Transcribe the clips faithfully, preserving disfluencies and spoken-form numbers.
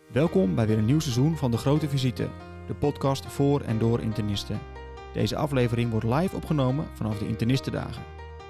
Welkom bij weer een nieuw seizoen van De Grote Visite, de podcast voor en door internisten. Deze aflevering wordt live opgenomen vanaf de Internistendagen.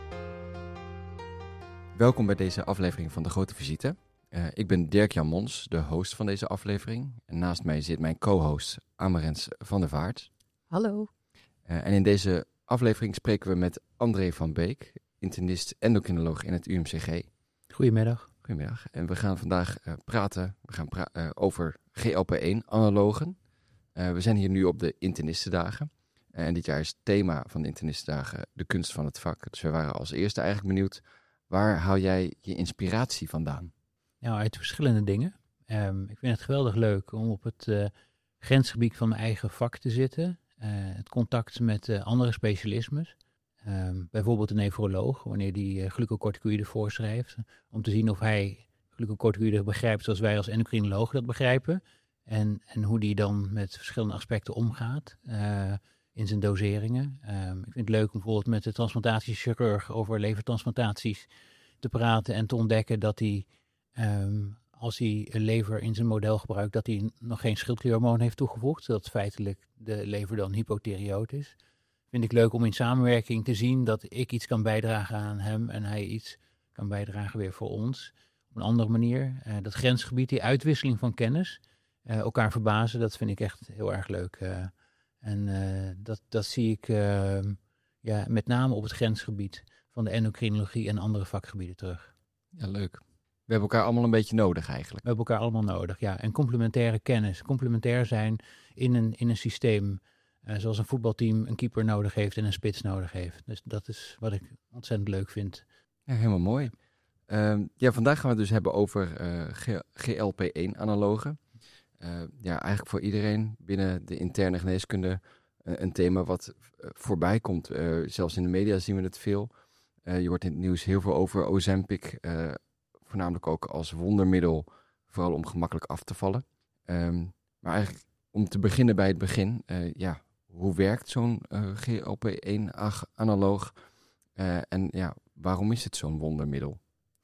Welkom bij deze aflevering van De Grote Visite. Uh, ik ben Dirk-Jan Mons, de host van deze aflevering. En naast mij zit mijn co-host Amarens van der Vaart. Hallo. Uh, en in deze aflevering spreken we met André van Beek, internist endocrinoloog in het U M C G. Goedemiddag. Goedemiddag. En we gaan vandaag uh, praten we gaan pra- uh, over G L P één analogen. Uh, we zijn hier nu op de Internistendagen. Uh, en dit jaar is het thema van de Internistendagen de kunst van het vak. Dus we waren als eerste eigenlijk benieuwd, waar haal jij je inspiratie vandaan? Nou, uit verschillende dingen. Um, ik vind het geweldig leuk om op het uh, grensgebied van mijn eigen vak te zitten. Uh, het contact met uh, andere specialismes. Um, bijvoorbeeld een nefroloog, wanneer die uh, glucocorticoïden voorschrijft. Om te zien of hij glucocorticoïden begrijpt zoals wij als endocrinologen dat begrijpen. En, en hoe die dan met verschillende aspecten omgaat uh, in zijn doseringen. Um, ik vind het leuk om bijvoorbeeld met de transplantatiechirurg over levertransplantaties te praten. En te ontdekken dat hij, um, als hij een lever in zijn model gebruikt, dat hij nog geen schildklierhormoon heeft toegevoegd. Zodat feitelijk de lever dan hypotherioot is. Vind ik leuk om in samenwerking te zien dat ik iets kan bijdragen aan hem en hij iets kan bijdragen weer voor ons. Op een andere manier. Uh, dat grensgebied, die uitwisseling van kennis, uh, elkaar verbazen, dat vind ik echt heel erg leuk. Uh, en uh, dat, dat zie ik uh, ja, met name op het grensgebied van de endocrinologie en andere vakgebieden terug. Ja, leuk. We hebben elkaar allemaal een beetje nodig eigenlijk. We hebben elkaar allemaal nodig, ja. En complementaire kennis. Complementair zijn in een, in een systeem. Uh, zoals een voetbalteam een keeper nodig heeft en een spits nodig heeft. Dus dat is wat ik ontzettend leuk vind. Ja, helemaal mooi. Uh, ja, vandaag gaan we het dus hebben over uh, G L P één analogen. Uh, ja, eigenlijk voor iedereen binnen de interne geneeskunde uh, een thema wat uh, voorbij komt. Uh, zelfs in de media zien we het veel. Uh, je hoort in het nieuws heel veel over Ozempic. Uh, voornamelijk ook als wondermiddel, vooral om gemakkelijk af te vallen. Um, maar eigenlijk om te beginnen bij het begin, uh, ja... Hoe werkt zo'n uh, G L P één analoog uh, en ja, waarom is het zo'n wondermiddel?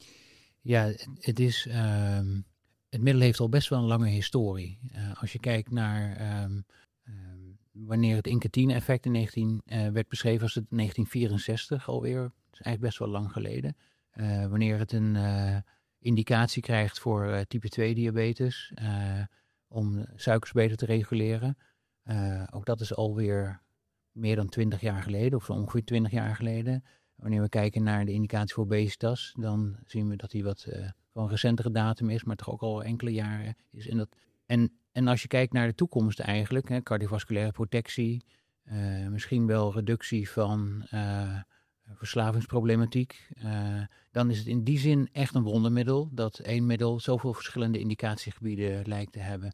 Ja, het is, uh, het middel heeft al best wel een lange historie. Uh, als je kijkt naar um, um, wanneer het incretine-effect in negentien uh, werd beschreven, was het negentien vierenzestig alweer. Dat is eigenlijk best wel lang geleden. Uh, wanneer het een uh, indicatie krijgt voor uh, type twee diabetes, uh, om suikers beter te reguleren. Uh, ook dat is alweer meer dan twintig jaar geleden, of zo ongeveer twintig jaar geleden. Wanneer we kijken naar de indicatie voor obesitas, dan zien we dat die wat uh, van een recentere datum is, maar toch ook al enkele jaren is. En, dat, en, en als je kijkt naar de toekomst eigenlijk, hè, cardiovasculaire protectie, uh, misschien wel reductie van uh, verslavingsproblematiek, uh, dan is het in die zin echt een wondermiddel dat één middel zoveel verschillende indicatiegebieden lijkt te hebben.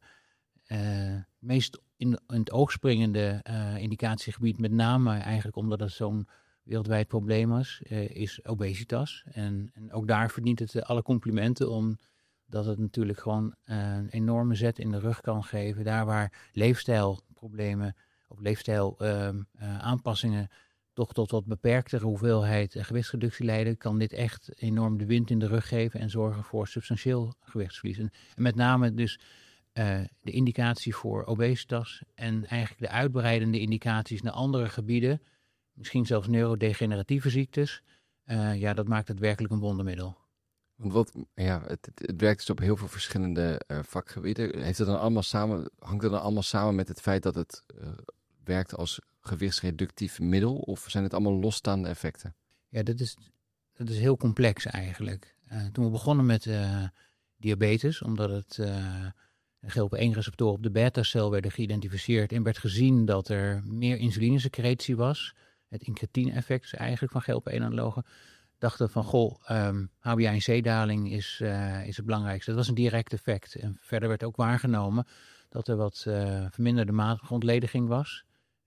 Uh, meest in, in het oog springende uh, indicatiegebied, met name eigenlijk omdat het zo'n wereldwijd probleem is, uh, is obesitas. En, en ook daar verdient het uh, alle complimenten, omdat het natuurlijk gewoon uh, een enorme zet in de rug kan geven. Daar waar leefstijlproblemen of leefstijl uh, uh, aanpassingen toch tot wat beperktere hoeveelheid uh, gewichtsreductie leiden, kan dit echt enorm de wind in de rug geven en zorgen voor substantieel gewichtsverlies. En, en met name dus Uh, de indicatie voor obesitas en eigenlijk de uitbreidende indicaties naar andere gebieden, misschien zelfs neurodegeneratieve ziektes, uh, ja, dat maakt het werkelijk een wondermiddel. Want wat, ja, het, het, het werkt dus op heel veel verschillende uh, vakgebieden. Heeft het dan allemaal samen, hangt het dan allemaal samen met het feit dat het uh, werkt als gewichtsreductief middel, of zijn het allemaal losstaande effecten? Ja, dat is, dat is heel complex eigenlijk. Uh, toen we begonnen met uh, diabetes, omdat het uh, de G L P één receptoren op de beta-cel werden geïdentificeerd en werd gezien dat er meer insulinesecretie was. Het incretine-effect is eigenlijk van G L P één analogen. Dachten van, goh, um, H b A one C-daling is, uh, is het belangrijkste. Dat was een direct effect. En verder werd ook waargenomen dat er wat uh, verminderde maatontlediging was.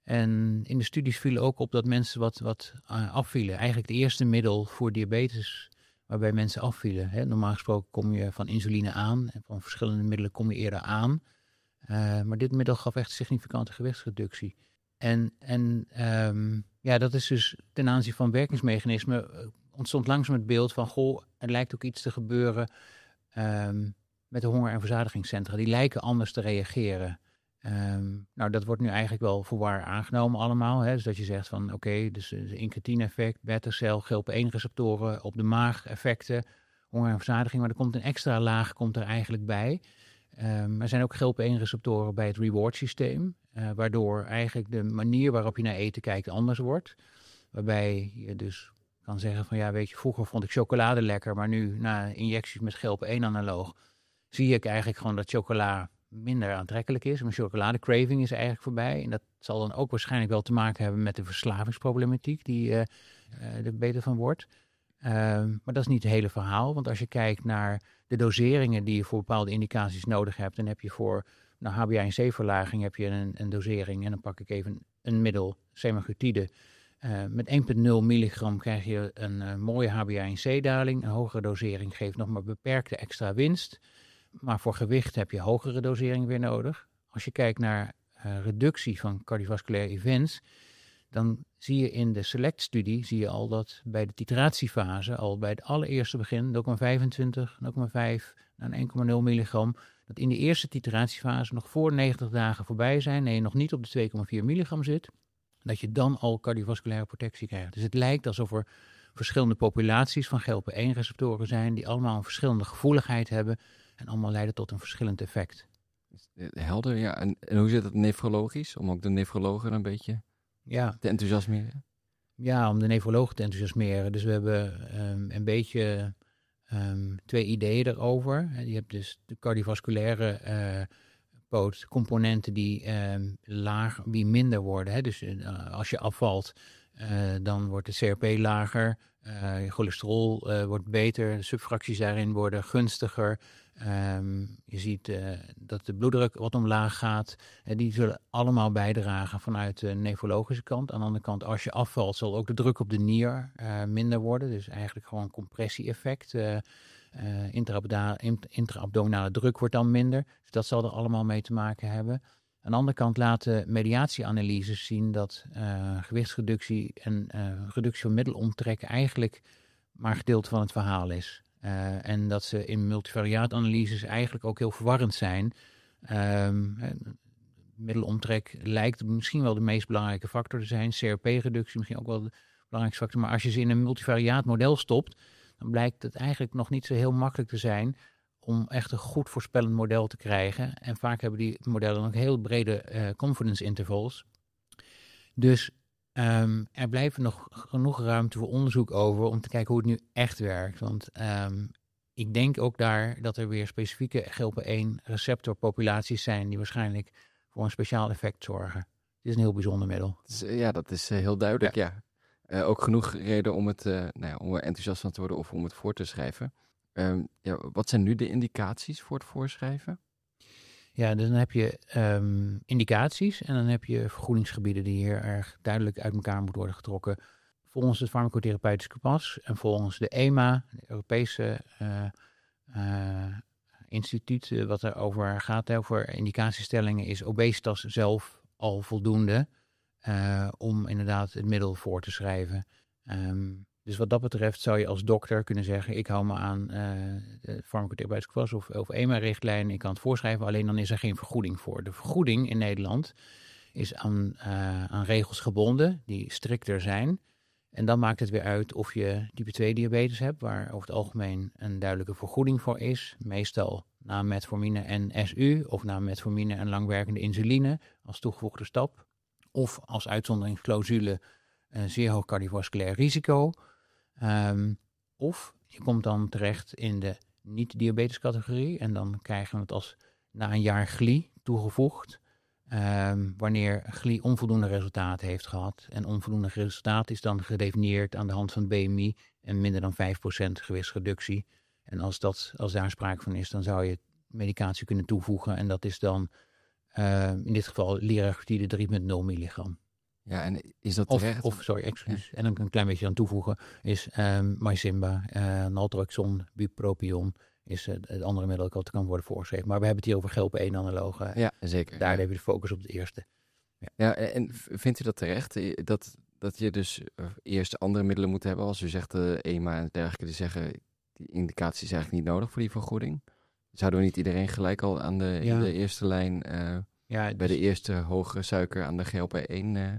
En in de studies vielen ook op dat mensen wat, wat uh, afvielen. Eigenlijk het eerste middel voor diabetes waarbij mensen afvielen. Hè. Normaal gesproken kom je van insuline aan en van verschillende middelen kom je eerder aan. Uh, maar dit middel gaf echt significante gewichtsreductie. En, en um, ja, dat is dus ten aanzien van werkingsmechanismen uh, ontstond langzaam het beeld van, goh, er lijkt ook iets te gebeuren um, met de honger- en verzadigingscentra. Die lijken anders te reageren. Um, nou, dat wordt nu eigenlijk wel voor waar aangenomen allemaal. Hè? Dus dat je zegt van oké, okay, dus de incretin-effect, beta-cel, G L P één receptoren op de maag, effecten, honger en verzadiging. Maar er komt een extra laag komt er eigenlijk bij. Um, er zijn ook G L P één receptoren bij het reward systeem. Uh, waardoor eigenlijk de manier waarop je naar eten kijkt anders wordt. Waarbij je dus kan zeggen van ja, weet je, vroeger vond ik chocolade lekker. Maar nu na injecties met G L P één analoog zie ik eigenlijk gewoon dat chocola minder aantrekkelijk is. Mijn chocoladecraving is eigenlijk voorbij. En dat zal dan ook waarschijnlijk wel te maken hebben met de verslavingsproblematiek die uh, uh, er beter van wordt. Uh, maar dat is niet het hele verhaal. Want als je kijkt naar de doseringen die je voor bepaalde indicaties nodig hebt, dan heb je voor nou, H b A one C-verlaging heb je een, een dosering. En dan pak ik even een middel, semaglutide. Uh, met één komma nul milligram krijg je een uh, mooie H b A one C-daling. Een hogere dosering geeft nog maar beperkte extra winst. Maar voor gewicht heb je hogere dosering weer nodig. Als je kijkt naar uh, reductie van cardiovasculaire events, dan zie je in de SELECT-studie zie je al dat bij de titratiefase, al bij het allereerste begin, nul komma vijfentwintig, nul komma vijf naar één komma nul milligram, dat in de eerste titratiefase nog voor negentig dagen voorbij zijn en je nog niet op de twee komma vier milligram zit, dat je dan al cardiovasculaire protectie krijgt. Dus het lijkt alsof er verschillende populaties van G L P één receptoren zijn die allemaal een verschillende gevoeligheid hebben en allemaal leiden tot een verschillend effect. Helder, ja. En, en hoe zit het nefrologisch? Om ook de nefrologen een beetje ja. te enthousiasmeren? Ja, om de nefrologen te enthousiasmeren. Dus we hebben um, een beetje um, twee ideeën erover. Je hebt dus de cardiovasculaire uh, pootcomponenten die um, laag, die minder worden. Hè? Dus uh, als je afvalt, uh, dan wordt de C R P lager. Uh, je cholesterol uh, wordt beter. De subfracties daarin worden gunstiger. Um, je ziet uh, dat de bloeddruk wat omlaag gaat. Uh, die zullen allemaal bijdragen vanuit de nefrologische kant. Aan de andere kant, als je afvalt, zal ook de druk op de nier uh, minder worden. Dus eigenlijk gewoon een compressie-effect. Uh, uh, intraabdominale, intraabdominale druk wordt dan minder. Dus dat zal er allemaal mee te maken hebben. Aan de andere kant laten mediatieanalyses zien dat uh, gewichtsreductie en uh, reductie van middelomtrek eigenlijk maar een gedeelte van het verhaal is. Uh, en dat ze in multivariaatanalyses eigenlijk ook heel verwarrend zijn. Um, middelomtrek lijkt misschien wel de meest belangrijke factor te zijn. C R P-reductie misschien ook wel de belangrijkste factor. Maar als je ze in een multivariaat model stopt, dan blijkt het eigenlijk nog niet zo heel makkelijk te zijn om echt een goed voorspellend model te krijgen. En vaak hebben die modellen ook heel brede uh, confidence intervals. Dus um, er blijft nog genoeg ruimte voor onderzoek over om te kijken hoe het nu echt werkt. Want um, ik denk ook daar dat er weer specifieke G L P één receptorpopulaties zijn die waarschijnlijk voor een speciaal effect zorgen. Het is een heel bijzonder middel. Ja, dat is uh, heel duidelijk, ja. ja. Uh, ook genoeg reden om, het, uh, nou ja, om er enthousiast van te worden of om het voor te schrijven. Um, ja, wat zijn nu de indicaties voor het voorschrijven? Ja, dus dan heb je um, indicaties en dan heb je vergoedingsgebieden die hier erg duidelijk uit elkaar moeten worden getrokken. Volgens het farmacotherapeutisch kompas en volgens de E M A, de Europese uh, uh, instituut uh, wat er over gaat, over indicatiestellingen, is obesitas zelf al voldoende uh, om inderdaad het middel voor te schrijven. Um, Dus wat dat betreft zou je als dokter kunnen zeggen, ik hou me aan uh, de farmacotherapeutisch kompas of, of E M A-richtlijn, ik kan het voorschrijven, alleen dan is er geen vergoeding voor. De vergoeding in Nederland is aan, uh, aan regels gebonden die strikter zijn. En dan maakt het weer uit of je type twee diabetes hebt, waar over het algemeen een duidelijke vergoeding voor is. Meestal na metformine en S U of na metformine en langwerkende insuline als toegevoegde stap. Of als uitzonderingsclausule een zeer hoog cardiovasculair risico. Um, of je komt dan terecht in de niet-diabetes categorie en dan krijgen we het als na een jaar G L I toegevoegd. Um, wanneer G L I onvoldoende resultaat heeft gehad. En onvoldoende resultaat is dan gedefinieerd aan de hand van B M I en minder dan vijf procent gewichtsreductie. En als, dat, als daar sprake van is, dan zou je medicatie kunnen toevoegen. En dat is dan uh, in dit geval liraglutide drie komma nul milligram. Ja, en is dat of, terecht? Of, sorry, excuus. Ja. En dan een klein beetje aan toevoegen is um, Mysimba, uh, naltrexon, bupropion is uh, het andere middel dat kan worden voorgeschreven. Maar we hebben het hier over G L P één analogen. Ja, zeker. Daar ja. hebben we de focus op het eerste. Ja, ja en vindt u dat terecht? Dat, dat je dus eerst andere middelen moet hebben, als u zegt de E M A en dergelijke, die zeggen die indicatie is eigenlijk niet nodig voor die vergoeding. Zouden we niet iedereen gelijk al aan de, Ja. de eerste lijn, uh, ja, bij dus, de eerste hoge suiker aan de G L P één? Uh...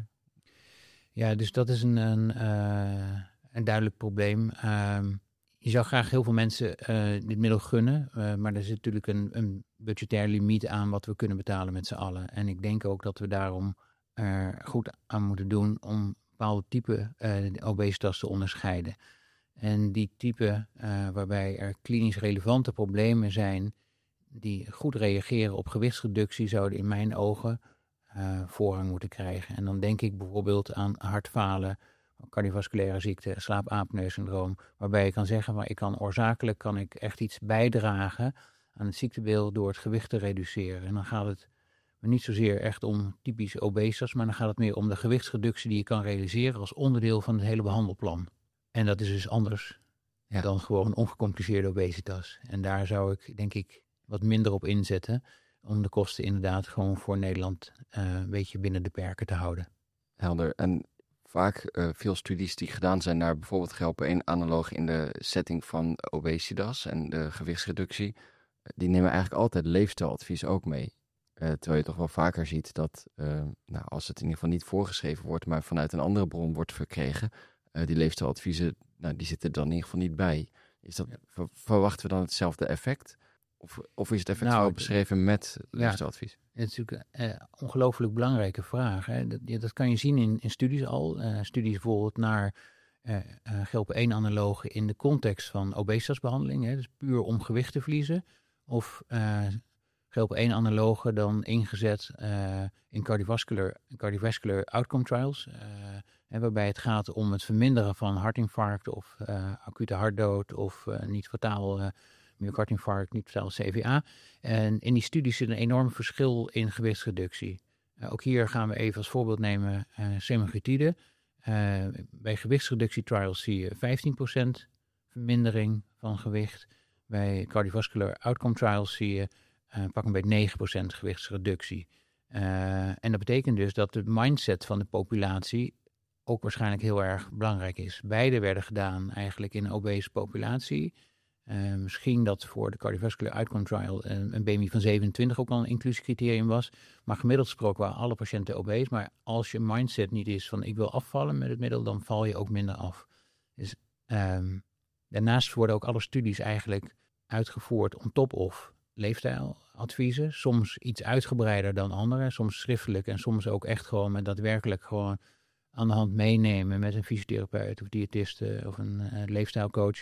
Ja, dus dat is een, een, uh, een duidelijk probleem. Uh, je zou graag heel veel mensen uh, dit middel gunnen, uh, maar er zit natuurlijk een, een budgetair limiet aan wat we kunnen betalen met z'n allen. En ik denk ook dat we daarom er goed aan moeten doen om bepaalde typen uh, obesitas te onderscheiden. En die typen uh, waarbij er klinisch relevante problemen zijn die goed reageren op gewichtsreductie, zouden in mijn ogen uh, voorrang moeten krijgen. En dan denk ik bijvoorbeeld aan hartfalen, cardiovasculaire ziekte, slaap-apneu-syndroom, waarbij je kan zeggen, maar ik kan oorzakelijk kan ik echt iets bijdragen aan het ziektebeeld door het gewicht te reduceren. En dan gaat het me niet zozeer echt om typisch obesitas, maar dan gaat het meer om de gewichtsreductie die je kan realiseren als onderdeel van het hele behandelplan. En dat is dus anders ja. dan gewoon ongecompliceerde obesitas. En daar zou ik, denk ik, wat minder op inzetten om de kosten inderdaad gewoon voor Nederland uh, een beetje binnen de perken te houden. Helder. En vaak uh, veel studies die gedaan zijn naar bijvoorbeeld G L P één analoog in de setting van obesitas en de gewichtsreductie, die nemen eigenlijk altijd leefstijladvies ook mee. Uh, terwijl je toch wel vaker ziet dat, uh, nou, als het in ieder geval niet voorgeschreven wordt, maar vanuit een andere bron wordt verkregen, uh, die leefstijladviezen, nou, die zitten er dan in ieder geval niet bij. Is dat, ver, verwachten we dan hetzelfde effect? Of, of is het effect nou, wel beschreven met leefstijladvies? Ja, het is natuurlijk een uh, ongelooflijk belangrijke vraag. Hè. Dat, ja, dat kan je zien in, in studies al. Uh, studies bijvoorbeeld naar uh, uh, G L P één analogen in de context van obesitasbehandeling. Hè, dus puur om gewicht te verliezen. Of uh, G L P één analogen dan ingezet uh, in cardiovascular, cardiovascular outcome trials. Uh, hè, waarbij het gaat om het verminderen van hartinfarct of uh, acute hartdood of uh, niet fataal uh, myocardinfarct, niet fataal C V A. En in die studies zit een enorm verschil in gewichtsreductie. Uh, ook hier gaan we even als voorbeeld nemen uh, semaglutide. Uh, bij gewichtsreductietrials zie je vijftien procent vermindering van gewicht. Bij cardiovascular outcome trials zie je uh, pak een beetje negen procent gewichtsreductie. Uh, en dat betekent dus dat de mindset van de populatie ook waarschijnlijk heel erg belangrijk is. Beide werden gedaan eigenlijk in een obese populatie. Uh, misschien dat voor de cardiovascular outcome trial een, een B M I van zevenentwintig ook al een inclusiecriterium was. Maar gemiddeld gesproken waren alle patiënten obese. Maar als je mindset niet is van ik wil afvallen met het middel, dan val je ook minder af. Dus um, daarnaast worden ook alle studies eigenlijk uitgevoerd on top of leefstijladviezen. Soms iets uitgebreider dan andere, soms schriftelijk en soms ook echt gewoon met daadwerkelijk gewoon aan de hand meenemen met een fysiotherapeut of diëtiste of een uh, leefstijlcoach.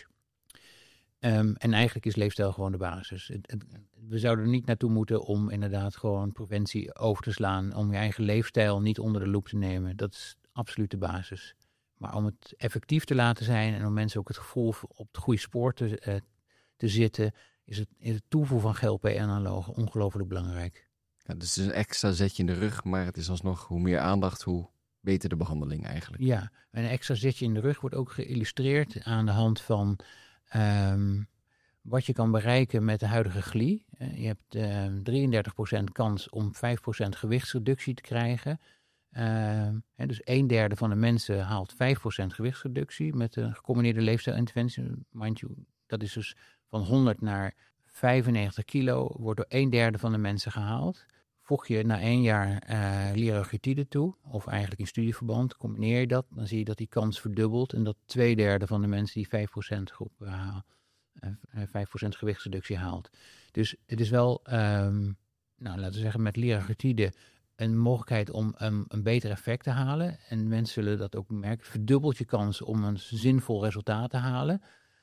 Um, en eigenlijk is leefstijl gewoon de basis. Het, het, we zouden er niet naartoe moeten om inderdaad gewoon preventie over te slaan, om je eigen leefstijl niet onder de loep te nemen. Dat is absoluut de basis. Maar om het effectief te laten zijn en om mensen ook het gevoel op het goede spoor te, uh, te zitten, is het, is het toevoegen van G L P-analogen ongelooflijk belangrijk. Ja, dus het is een extra zetje in de rug, maar het is alsnog hoe meer aandacht, hoe beter de behandeling eigenlijk. Ja, een extra zetje in de rug wordt ook geïllustreerd aan de hand van Um, wat je kan bereiken met de huidige G L I. Uh, je hebt uh, drieëndertig procent kans om vijf procent gewichtsreductie te krijgen. Uh, hè, dus een derde van de mensen haalt vijf procent gewichtsreductie met een gecombineerde leefstijlinterventie. Mind you, dat is dus van honderd naar vijfennegentig kilo, wordt door een derde van de mensen gehaald. Voeg je na één jaar uh, liraglutide toe, of eigenlijk in studieverband, combineer je dat, dan zie je dat die kans verdubbelt en dat twee derde van de mensen die vijf procent groep uh, uh, vijf procent gewichtsreductie haalt. Dus het is wel, um, nou, laten we zeggen, met liraglutide een mogelijkheid om um, een beter effect te halen. En mensen zullen dat ook merken. Verdubbelt je kans om een zinvol resultaat te halen.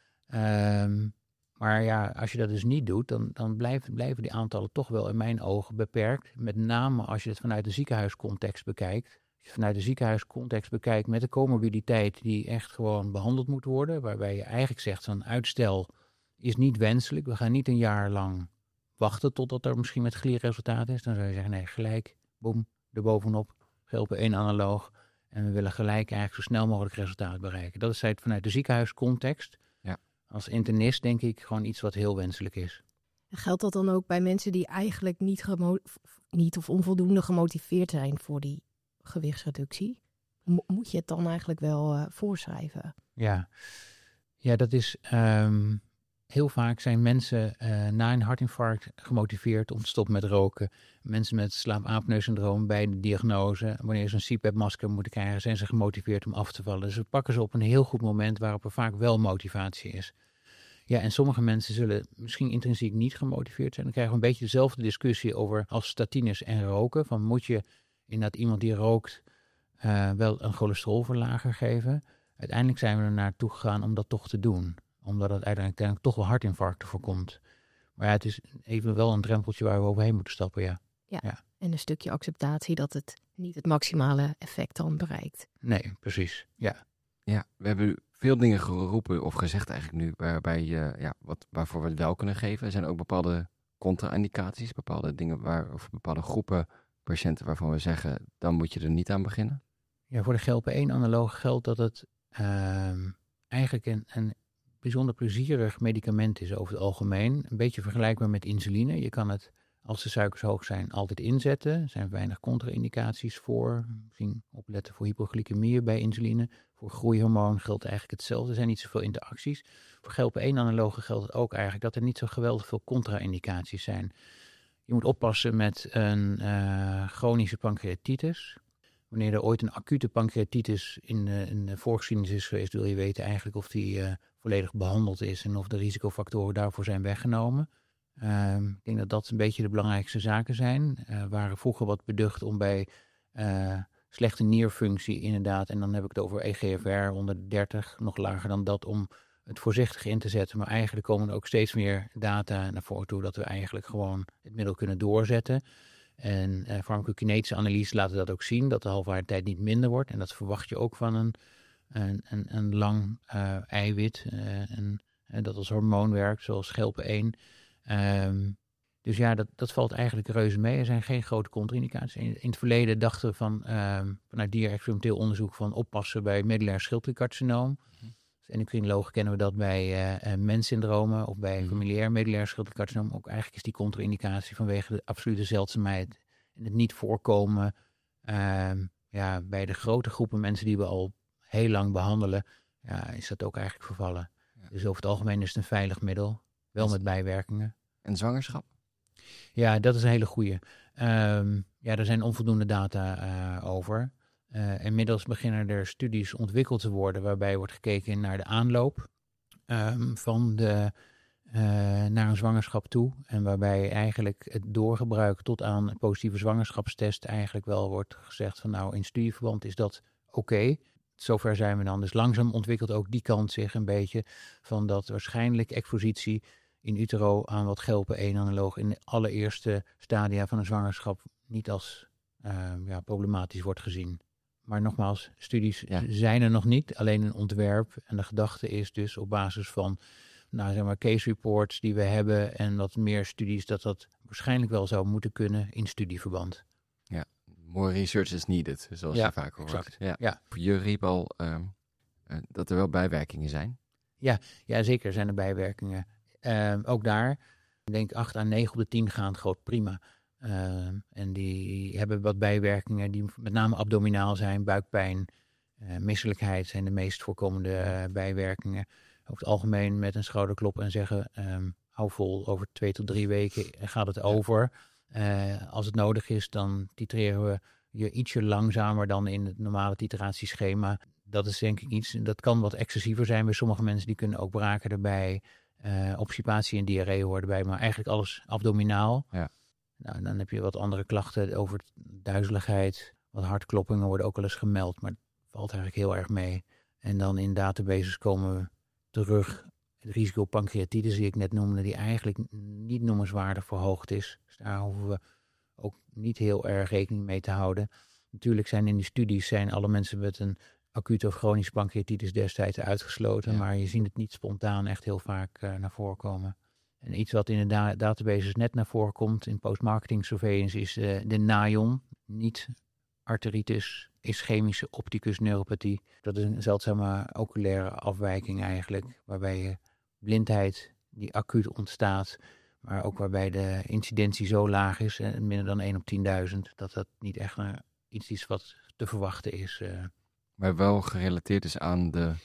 Um, Maar ja, als je dat dus niet doet, dan, dan blijven, blijven die aantallen toch wel in mijn ogen beperkt. Met name als je het vanuit de ziekenhuiscontext bekijkt. Als je het vanuit de ziekenhuiscontext bekijkt met de comorbiditeit die echt gewoon behandeld moet worden. Waarbij je eigenlijk zegt van uitstel is niet wenselijk. We gaan niet een jaar lang wachten totdat er misschien met G L I resultaat is. Dan zou je zeggen nee, gelijk, boem, erbovenop, G L P één analoog. En we willen gelijk eigenlijk zo snel mogelijk resultaat bereiken. Dat is het vanuit de ziekenhuiscontext. Als internist denk ik gewoon iets wat heel wenselijk is. Geldt dat dan ook bij mensen die eigenlijk niet, gemo- niet of onvoldoende gemotiveerd zijn voor die gewichtsreductie? Mo- moet je het dan eigenlijk wel uh, voorschrijven? Ja, ja dat is... Um, heel vaak zijn mensen uh, na een hartinfarct gemotiveerd om te stoppen met roken. Mensen met slaap-apneu-syndroom bij de diagnose, wanneer ze een C PAP-masker moeten krijgen, zijn ze gemotiveerd om af te vallen. Dus we pakken ze op een heel goed moment waarop er vaak wel motivatie is. Ja, en sommige mensen zullen misschien intrinsiek niet gemotiveerd zijn. Dan krijgen we een beetje dezelfde discussie over als statines en roken. Van moet je inderdaad iemand die rookt uh, wel een cholesterolverlager geven? Uiteindelijk zijn we er naartoe gegaan om dat toch te doen. Omdat het uiteindelijk toch wel hartinfarcten voorkomt. Maar ja, het is even wel een drempeltje waar we overheen moeten stappen, ja. Ja, ja. En een stukje acceptatie dat het niet het maximale effect dan bereikt. Nee, precies, ja. Ja, we hebben veel dingen geroepen of gezegd eigenlijk nu, waarbij, uh, ja, wat, waarvoor we het wel kunnen geven. Er zijn ook bepaalde contra-indicaties, bepaalde dingen waar, of bepaalde groepen patiënten waarvan we zeggen, dan moet je er niet aan beginnen. Ja, voor de G L P één analoog geldt dat het uh, eigenlijk een, een bijzonder plezierig medicament is over het algemeen. Een beetje vergelijkbaar met insuline. Je kan het, als de suikers hoog zijn, altijd inzetten. Er zijn weinig contra-indicaties voor. Misschien opletten voor hypoglycemie bij insuline. Voor groeihormoon geldt eigenlijk hetzelfde. Er zijn niet zoveel interacties. Voor G L P één analogen geldt het ook eigenlijk dat er niet zo geweldig veel contra-indicaties zijn. Je moet oppassen met een uh, chronische pancreatitis. Wanneer er ooit een acute pancreatitis in de, in de voorgeschiedenis is geweest, wil je weten eigenlijk of die uh, volledig behandeld is en of de risicofactoren daarvoor zijn weggenomen. Uh, ik denk dat dat een beetje de belangrijkste zaken zijn. Uh, waren vroeger wat beducht om bij uh, slechte nierfunctie inderdaad, en dan heb ik het over E G F R onder de dertig, nog lager dan dat, om het voorzichtig in te zetten. Maar eigenlijk komen er ook steeds meer data naar voren toe dat we eigenlijk gewoon het middel kunnen doorzetten. En uh, farmacokinetische analyse laten dat ook zien, dat de halfwaardetijd niet minder wordt. En dat verwacht je ook van een, een, een, een lang uh, eiwit, uh, en, uh, dat als hormoon werkt, zoals G L P één. Um, dus ja, dat, dat valt eigenlijk reuze mee. Er zijn geen grote contra-indicaties. In, in het verleden dachten we van, um, vanuit dier-experimenteel onderzoek van oppassen bij medullair schildkliercarcinoom. Mm-hmm. Als endocrinologen kennen we dat bij uh, uh, menssyndromen of bij mm-hmm. familiair medullair schildkliercarcinoom. Ook eigenlijk is die contra-indicatie vanwege de absolute zeldzaamheid en het niet voorkomen um, ja, bij de grote groepen mensen die we al heel lang behandelen, ja, is dat ook eigenlijk vervallen. Ja. Dus over het algemeen is het een veilig middel, wel met bijwerkingen. En zwangerschap? Ja, dat is een hele goeie. Um, ja, er zijn onvoldoende data uh, over. Uh, inmiddels beginnen er studies ontwikkeld te worden waarbij wordt gekeken naar de aanloop um, van de, uh, naar een zwangerschap toe. En waarbij eigenlijk het doorgebruik tot aan een positieve zwangerschapstest eigenlijk wel wordt gezegd van nou in studieverband is dat oké. Okay. Zover zijn we dan. Dus langzaam ontwikkelt ook die kant zich een beetje van dat waarschijnlijk expositie in utero aan wat G L P één analoog in de allereerste stadia van een zwangerschap niet als uh, ja, problematisch wordt gezien. Maar nogmaals, studies ja. zijn er nog niet, alleen een ontwerp. En de gedachte is dus op basis van nou, zeg maar case reports die we hebben en wat meer studies, dat dat waarschijnlijk wel zou moeten kunnen in studieverband. Ja, more research is needed, zoals ja, je vaak hoort. Exact. Ja. Ja. Je riep al uh, uh, dat er wel bijwerkingen zijn. Ja, ja zeker zijn er bijwerkingen. Uh, ook daar, ik denk acht à negen op de tien gaan groot prima. Uh, en die hebben wat bijwerkingen die met name abdominaal zijn, buikpijn, uh, misselijkheid zijn de meest voorkomende uh, bijwerkingen. Over het algemeen met een schouderklop en zeggen, um, hou vol, over twee tot drie weken gaat het over. Uh, als het nodig is, dan titreren we je ietsje langzamer dan in het normale titratieschema. Dat is denk ik iets, dat kan wat excessiever zijn bij sommige mensen, die kunnen ook braken erbij. Uh, obstipatie en diarree horen erbij, maar eigenlijk alles abdominaal. Ja. Nou, dan heb je wat andere klachten over duizeligheid. Wat hartkloppingen worden ook wel eens gemeld, maar het valt eigenlijk heel erg mee. En dan in databases komen we terug. Het risico pancreatitis, die ik net noemde, die eigenlijk niet noemenswaardig verhoogd is. Dus daar hoeven we ook niet heel erg rekening mee te houden. Natuurlijk zijn in die studies zijn alle mensen met een acute of chronische pancreatitis destijds uitgesloten, ja. Maar je ziet het niet spontaan echt heel vaak uh, naar voren komen. En iets wat in de da- databases net naar voren komt in post-marketing surveillance is uh, de N A I O N, niet arteritis, ischemische opticus neuropathie. Dat is een zeldzame oculaire afwijking eigenlijk, waarbij je blindheid die acuut ontstaat, maar ook waarbij de incidentie zo laag is, uh, minder dan één op tienduizend, dat dat niet echt uh, iets is wat te verwachten is. Uh. Maar wel gerelateerd is aan de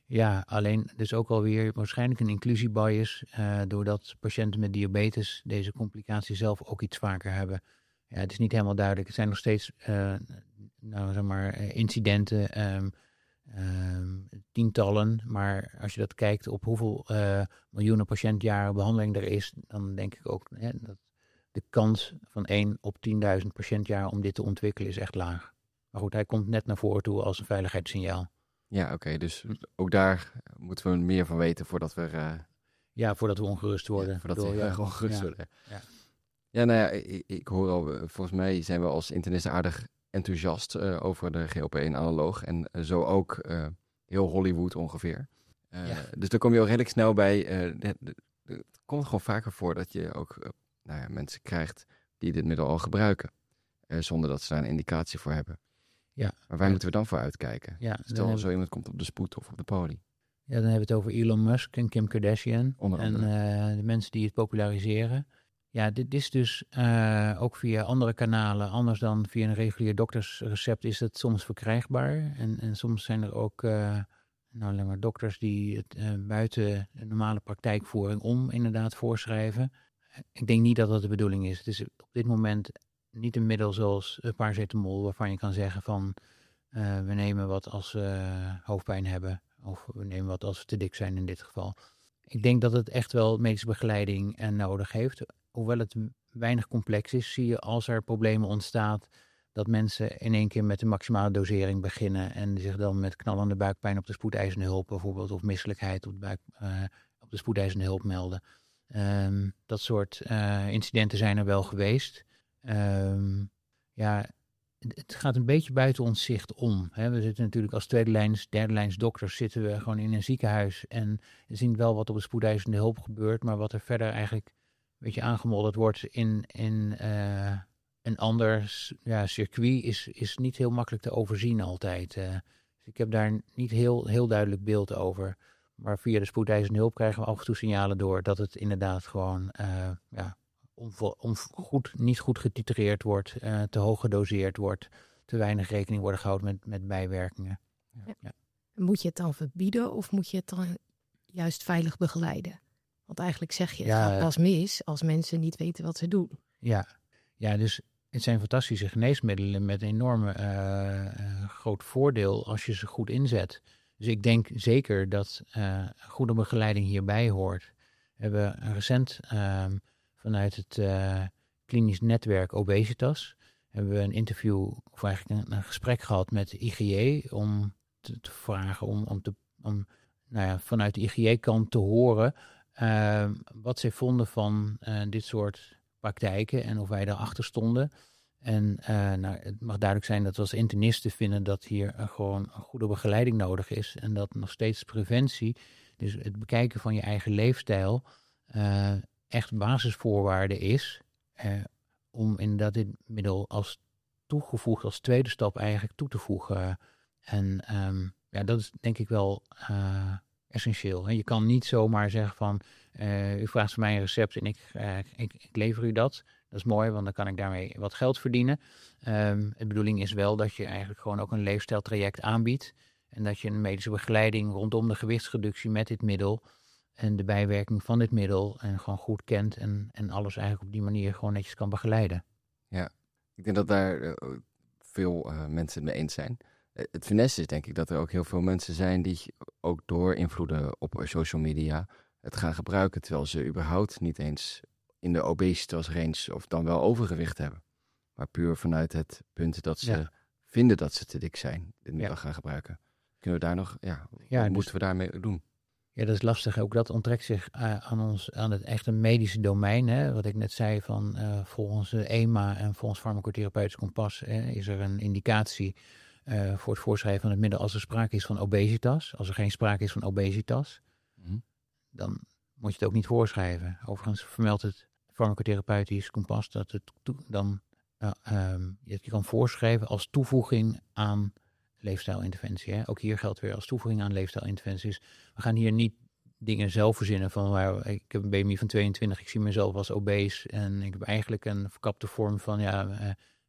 Ja, alleen dus ook alweer waarschijnlijk een inclusiebias, uh, doordat patiënten met diabetes deze complicatie zelf ook iets vaker hebben. Ja, het is niet helemaal duidelijk. Het zijn nog steeds uh, nou, zeg maar, incidenten, um, um, tientallen. Maar als je dat kijkt op hoeveel uh, miljoenen patiëntjaren behandeling er is, dan denk ik ook hè, dat de kans van één op tienduizend patiëntjaren om dit te ontwikkelen is echt laag. Maar goed, hij komt net naar voren toe als een veiligheidssignaal. Ja, oké. Okay, dus ook daar moeten we meer van weten voordat we... Uh... Ja, voordat we ongerust worden. Ja, voordat door, we ja, ongerust ja, worden. Ja. Ja, nou ja, ik, ik hoor al, volgens mij zijn we als internisten aardig enthousiast uh, over de G L P één analoog. En uh, zo ook uh, heel Hollywood ongeveer. Uh, ja. Dus dan kom je al redelijk snel bij. Uh, de, de, de, het komt gewoon vaker voor dat je ook uh, nou ja, mensen krijgt die dit middel al gebruiken. Uh, zonder dat ze daar een indicatie voor hebben. Ja. Maar waar ja. moeten we dan voor uitkijken? Ja, Stel, we... zo iemand komt op de spoed of op de poli. Ja, dan hebben we het over Elon Musk en Kim Kardashian. Onder en uh, de mensen die het populariseren. Ja, dit is dus uh, ook via andere kanalen, anders dan via een regulier doktersrecept, is het soms verkrijgbaar. En, en soms zijn er ook uh, nou, maar dokters die het uh, buiten de normale praktijkvoering om inderdaad voorschrijven. Ik denk niet dat dat de bedoeling is. Het is op dit moment niet een middel zoals paracetamol, waarvan je kan zeggen van uh, we nemen wat als we uh, hoofdpijn hebben. Of we nemen wat als we te dik zijn in dit geval. Ik denk dat het echt wel medische begeleiding uh, nodig heeft. Hoewel het weinig complex is, zie je als er problemen ontstaan dat mensen in één keer met de maximale dosering beginnen en zich dan met knallende buikpijn op de spoedeisende hulp bijvoorbeeld of misselijkheid op de, buik, uh, op de spoedeisende hulp melden. Um, dat soort uh, incidenten zijn er wel geweest. Um, ja, het gaat een beetje buiten ons zicht om. Hè. We zitten natuurlijk als tweede lijns, derde lijns dokters zitten we gewoon in een ziekenhuis en zien wel wat op de spoedeisende hulp gebeurt, maar wat er verder eigenlijk een beetje aangemodderd wordt in, in uh, een ander ja, circuit is, is niet heel makkelijk te overzien altijd. Uh, dus ik heb daar niet heel, heel duidelijk beeld over. Maar via de spoedeisende hulp krijgen we af en toe signalen door dat het inderdaad gewoon uh, ja, onvo, onvo, goed, niet goed getitreerd wordt, uh, te hoog gedoseerd wordt, te weinig rekening worden gehouden met, met bijwerkingen. Ja. Ja. Moet je het dan verbieden of moet je het dan juist veilig begeleiden? Want eigenlijk zeg je, het ja, gaat pas mis als mensen niet weten wat ze doen. Ja, ja dus het zijn fantastische geneesmiddelen met een enorme uh, uh, groot voordeel als je ze goed inzet. Dus ik denk zeker dat uh, goede begeleiding hierbij hoort. We hebben recent uh, vanuit het uh, klinisch netwerk Obesitas hebben we een interview, of eigenlijk een, een gesprek gehad met de I G J om te, te vragen, om, om, te, om nou ja, vanuit de I G J-kant te horen uh, wat zij vonden van uh, dit soort praktijken en of wij daarachter stonden. En uh, nou, het mag duidelijk zijn dat we als internisten vinden dat hier uh, gewoon een goede begeleiding nodig is. En dat nog steeds preventie, dus het bekijken van je eigen leefstijl, uh, echt basisvoorwaarde is. Uh, om inderdaad dit middel als toegevoegd, als tweede stap eigenlijk toe te voegen. En um, ja, dat is denk ik wel uh, essentieel. En je kan niet zomaar zeggen van, uh, u vraagt van mij een recept en ik, uh, ik, ik lever u dat. Dat is mooi, want dan kan ik daarmee wat geld verdienen. Um, de bedoeling is wel dat je eigenlijk gewoon ook een leefstijltraject aanbiedt. En dat je een medische begeleiding rondom de gewichtsreductie met dit middel en de bijwerking van dit middel en gewoon goed kent en, en alles eigenlijk op die manier gewoon netjes kan begeleiden. Ja, ik denk dat daar uh, veel uh, mensen het mee eens zijn. Uh, het finesse is denk ik dat er ook heel veel mensen zijn die ook door invloeden op social media het gaan gebruiken, terwijl ze überhaupt niet eens in de obesitas range of dan wel overgewicht hebben. Maar puur vanuit het punt dat ze ja. vinden dat ze te dik zijn, dit middel ja. gaan gebruiken. Kunnen we daar nog, ja, ja wat dus, moeten we daarmee doen? Ja, dat is lastig. Ook dat onttrekt zich uh, aan ons, aan het echte medische domein. Hè? Wat ik net zei, van uh, volgens de E M A en volgens farmacotherapeutisch kompas hè, is er een indicatie uh, voor het voorschrijven van het middel als er sprake is van obesitas. Als er geen sprake is van obesitas, mm-hmm. dan moet je het ook niet voorschrijven. Overigens vermeldt het farmacotherapeutisch kompas dat het to- dan uh, um, je kan voorschrijven als toevoeging aan leefstijlinterventie. Hè? Ook hier geldt weer als toevoeging aan leefstijlinterventies. We gaan hier niet dingen zelf verzinnen van waar ik heb een B M I van tweeëntwintig, ik zie mezelf als obese en ik heb eigenlijk een verkapte vorm van ja, uh,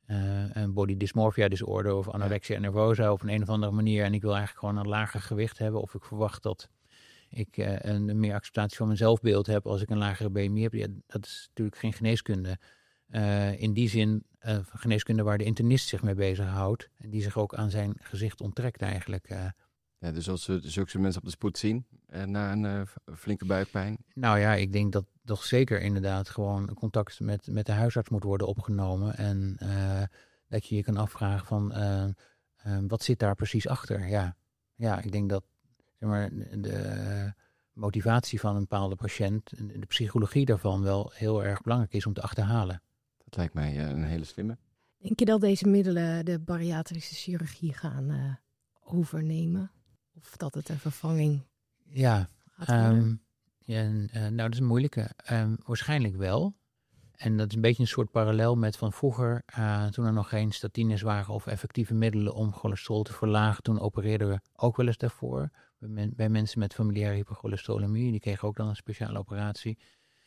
uh, een body dysmorphia disorder of anorexia nervosa op een, een of andere manier. En ik wil eigenlijk gewoon een lager gewicht hebben. Of ik verwacht dat ik uh, een, een meer acceptatie van mijn zelfbeeld heb als ik een lagere B M I heb. Ja, dat is natuurlijk geen geneeskunde. Uh, in die zin uh, geneeskunde waar de internist zich mee bezighoudt. En die zich ook aan zijn gezicht onttrekt eigenlijk. Uh. Ja, dus als we zulke mensen op de spoed zien, uh, na een uh, flinke buikpijn. Nou ja, ik denk dat toch zeker inderdaad gewoon contact met, met de huisarts moet worden opgenomen. En uh, dat je je kan afvragen van uh, uh, wat zit daar precies achter? Ja, ja ik denk dat zeg maar, de motivatie van een bepaalde patiënt, de psychologie daarvan wel heel erg belangrijk is om te achterhalen. Dat lijkt mij uh, een hele slimme. Denk je dat deze middelen de bariatrische chirurgie gaan uh, overnemen? Of dat het een vervanging ja, gaat worden? Um, ja, uh, nou dat is een moeilijke. Um, waarschijnlijk wel. En dat is een beetje een soort parallel met van vroeger, uh, toen er nog geen statines waren of effectieve middelen om cholesterol te verlagen. Toen opereerden we ook wel eens daarvoor. Bij, men, bij mensen met familiaire hypercholesterolemie, die kregen ook dan een speciale operatie.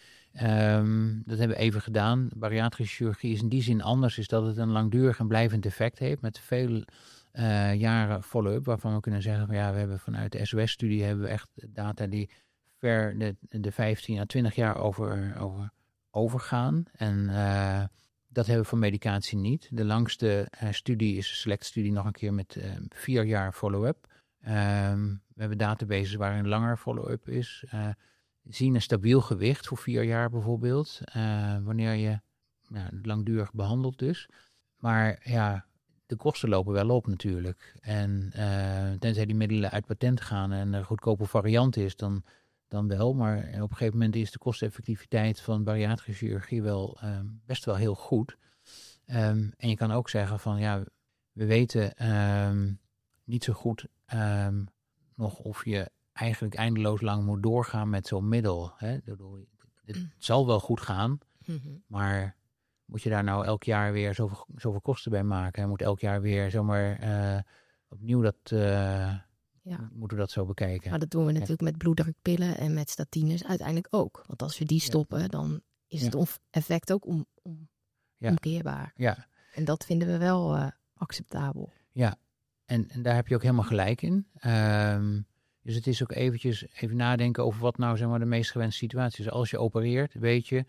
Um, dat hebben we even gedaan. Bariatrische chirurgie is in die zin anders, is dat het een langdurig en blijvend effect heeft met veel uh, jaren follow-up, waarvan we kunnen zeggen van ja, we hebben vanuit de S O S-studie hebben we echt data die ver de, de vijftien à twintig jaar over, over, overgaan. En uh, dat hebben we voor medicatie niet. De langste uh, studie is een SELECT-studie nog een keer met uh, vier jaar follow-up. Um, we hebben databases waarin langer follow-up is. Uh, zien een stabiel gewicht voor vier jaar bijvoorbeeld. Uh, wanneer je nou, langdurig behandelt dus. Maar ja, de kosten lopen wel op natuurlijk. En uh, tenzij die middelen uit patent gaan en er een goedkope variant is, dan, dan wel. Maar op een gegeven moment is de kosteneffectiviteit van bariatrische chirurgie wel uh, best wel heel goed. Um, en je kan ook zeggen van ja, we weten um, niet zo goed um, nog of je eigenlijk eindeloos lang moet doorgaan met zo'n middel. Hè? Het zal wel goed gaan, mm-hmm. maar moet je daar nou elk jaar weer zoveel, zoveel kosten bij maken? Moet elk jaar weer zomaar uh, opnieuw dat, uh, ja. moeten we dat zo bekijken? Maar dat doen we natuurlijk ja. met bloeddrukpillen en met statines uiteindelijk ook. Want als we die stoppen, ja. dan is het ja. effect ook om, om, ja. omkeerbaar. Ja. En dat vinden we wel uh, acceptabel. Ja, en, en daar heb je ook helemaal gelijk in. Um, Dus het is ook eventjes even nadenken over wat nou zeg maar de meest gewenste situatie is. Als je opereert, weet je,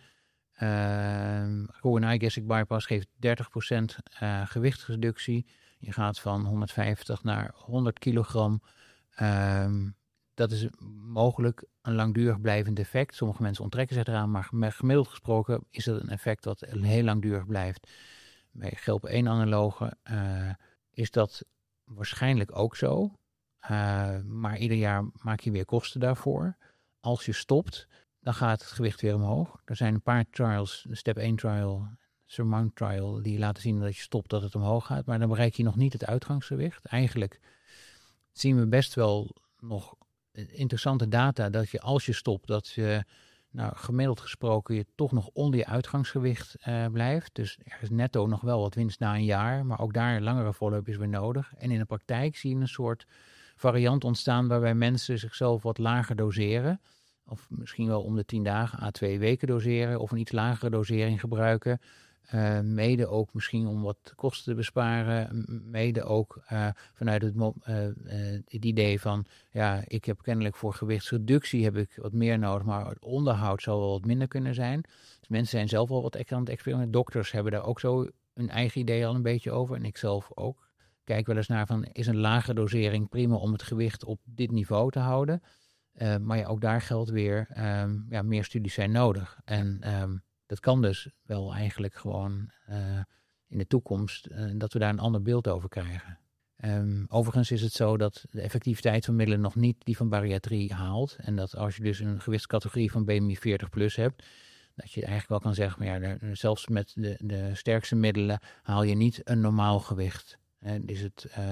uh, coronary gastric bypass geeft dertig procent uh, gewichtsreductie. Je gaat van honderdvijftig naar honderd kilogram. Um, dat is mogelijk een langdurig blijvend effect. Sommige mensen onttrekken zich eraan, maar gemiddeld gesproken is dat een effect dat heel langdurig blijft. Bij G L P één analogen uh, is dat waarschijnlijk ook zo. Uh, maar ieder jaar maak je weer kosten daarvoor. Als je stopt, dan gaat het gewicht weer omhoog. Er zijn een paar trials, de step één trial, Surmount trial, die laten zien dat je stopt dat het omhoog gaat. Maar dan bereik je nog niet het uitgangsgewicht. Eigenlijk zien we best wel nog interessante data dat je als je stopt, dat je nou, gemiddeld gesproken je toch nog onder je uitgangsgewicht uh, blijft. Dus er is netto nog wel wat winst na een jaar, maar ook daar langere follow-up is weer nodig. En in de praktijk zie je een soort variant ontstaan waarbij mensen zichzelf wat lager doseren. Of misschien wel om de tien dagen à twee weken doseren of een iets lagere dosering gebruiken. Uh, mede ook misschien om wat kosten te besparen. Mede ook uh, vanuit het, uh, uh, het idee van, ja, ik heb kennelijk voor gewichtsreductie heb ik wat meer nodig, maar het onderhoud zal wel wat minder kunnen zijn. Dus mensen zijn zelf al wat aan het experimenteren. Dokters hebben daar ook zo een eigen idee al een beetje over. En ik zelf ook. Kijk wel eens naar van, is een lage dosering prima om het gewicht op dit niveau te houden? Uh, maar ja, ook daar geldt weer, um, ja, meer studies zijn nodig. En um, dat kan dus wel eigenlijk gewoon uh, in de toekomst uh, dat we daar een ander beeld over krijgen. Um, overigens is het zo dat de effectiviteit van middelen nog niet die van bariatrie haalt. En dat als je dus een gewichtscategorie van B M I veertig plus hebt, dat je eigenlijk wel kan zeggen, maar ja, de, zelfs met de, de sterkste middelen haal je niet een normaal gewicht. En is het, uh,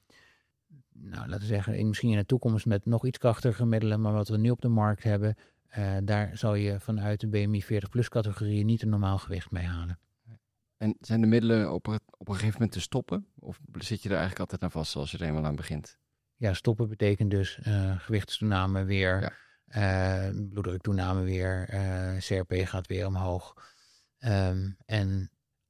nou, laten we zeggen, in, misschien in de toekomst met nog iets krachtiger middelen, maar wat we nu op de markt hebben, uh, daar zal je vanuit de B M I veertig plus categorie niet een normaal gewicht mee halen. En zijn de middelen op, op een gegeven moment te stoppen? Of zit je er eigenlijk altijd aan vast als je er eenmaal aan begint? Ja, stoppen betekent dus uh, gewichtstoename weer, ja. uh, bloeddruktoename weer, uh, C R P gaat weer omhoog. Um, en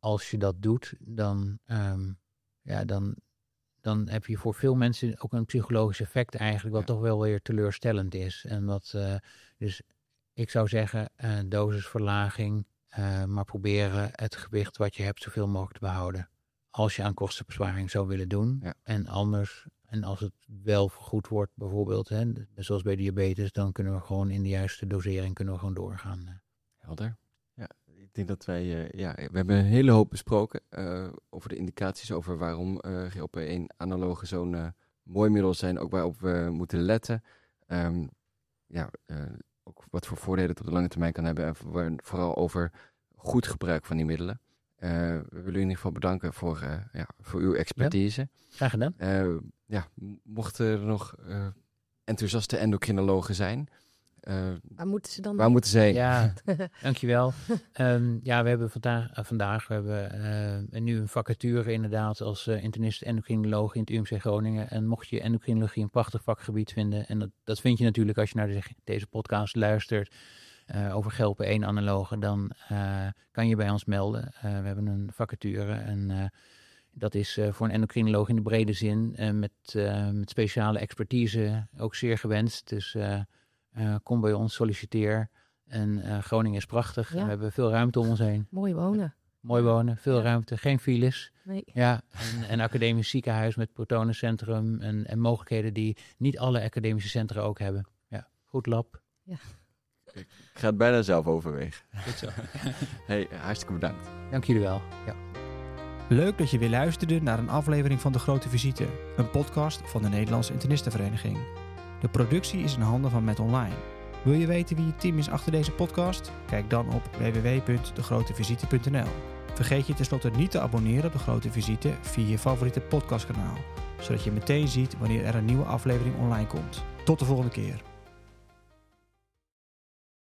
als je dat doet, dan, um, ja, dan, dan heb je voor veel mensen ook een psychologisch effect eigenlijk, wat ja. toch wel weer teleurstellend is. En wat, uh, dus ik zou zeggen, uh, dosisverlaging, uh, maar proberen het gewicht wat je hebt zoveel mogelijk te behouden. Als je aan kostenbesparing zou willen doen. Ja. En anders, en als het wel vergoed wordt bijvoorbeeld, hè, zoals bij diabetes, dan kunnen we gewoon in de juiste dosering kunnen we gewoon doorgaan. Helder. Ja, ik denk dat wij, uh, ja, we hebben een hele hoop besproken uh, over de indicaties, over waarom uh, G L P één analogen zo'n uh, mooi middel zijn, ook waarop we moeten letten. Um, ja, uh, ook wat voor voordelen het op de lange termijn kan hebben en vooral over goed gebruik van die middelen. Uh, we willen u in ieder geval bedanken voor, uh, ja, voor uw expertise. Ja, graag gedaan. Uh, ja, mochten er nog uh, enthousiaste endocrinologen zijn... Uh, waar moeten ze dan Waar moeten ze heen? Ja, dankjewel. Um, ja, we hebben vandaag, uh, vandaag we hebben, uh, nu een vacature inderdaad als uh, internist endocrinoloog in het U M C Groningen. En mocht je endocrinologie een prachtig vakgebied vinden, en dat, dat vind je natuurlijk als je naar deze, deze podcast luistert, Uh, over G L P één analogen, dan uh, kan je bij ons melden. Uh, we hebben een vacature en uh, dat is uh, voor een endocrinoloog in de brede zin uh, met, uh, met speciale expertise ook zeer gewenst. Dus uh, uh, kom bij ons, solliciteer. En uh, Groningen is prachtig. Ja. We hebben veel ruimte om ons heen. Mooi wonen. Mooi wonen, veel ja. ruimte, geen files. Nee. Ja, en een academisch ziekenhuis met protonencentrum en, en mogelijkheden die niet alle academische centra ook hebben. Ja, goed lab. Ja. Ik ga het bijna zelf overwegen. Goed zo. Hey, hartstikke bedankt. Dank jullie wel. Ja. Leuk dat je weer luisterde naar een aflevering van De Grote Visite, een podcast van de Nederlandse Internistenvereniging. De productie is in handen van Met Online. Wil je weten wie het team is achter deze podcast? Kijk dan op w w w punt de grote visite punt n l. Vergeet je tenslotte niet te abonneren op De Grote Visite via je favoriete podcastkanaal, zodat je meteen ziet wanneer er een nieuwe aflevering online komt. Tot de volgende keer.